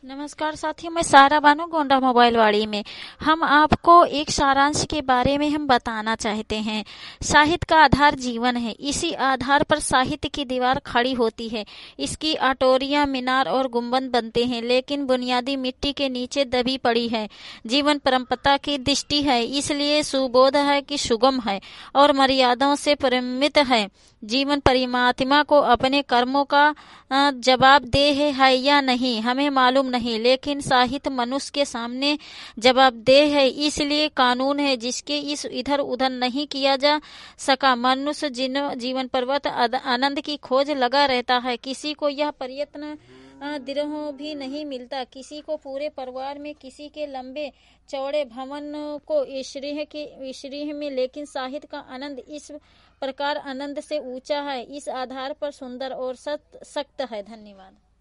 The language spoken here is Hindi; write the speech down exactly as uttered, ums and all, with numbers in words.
नमस्कार साथियों, मैं सारा बानू गोंडा मोबाइल वाड़ी में हम आपको एक सारांश के बारे में हम बताना चाहते हैं। साहित्य का आधार जीवन है। इसी आधार पर साहित्य की दीवार खड़ी होती है। इसकी अटोरियां, मीनार और गुंबद बनते हैं, लेकिन बुनियादी मिट्टी के नीचे दबी पड़ी है। जीवन परंपरा की दृष्टि है, इसलिए सुबोध है कि सुगम है और मर्यादाओं से परिमित है। जीवन परमात्मा को अपने कर्मों का जवाबदेह है या नहीं हमें मालूम नहीं, लेकिन साहित्य मनुष्य के सामने जवाबदेह है। इसलिए कानून है जिसके इस इधर उधर नहीं किया जा सका। मनुष्य जीवन पर्वत आनंद की खोज लगा रहता है। किसी को यह प्रयत्न दिनों भी नहीं मिलता, किसी को पूरे परिवार में, किसी के लंबे चौड़े भवन को ईश्वरीय के ईश्वरीय में, लेकिन साहित्य का आनंद इस प्रकार आनंद से ऊंचा है। इस आधार पर सुंदर और सख्त है। धन्यवाद।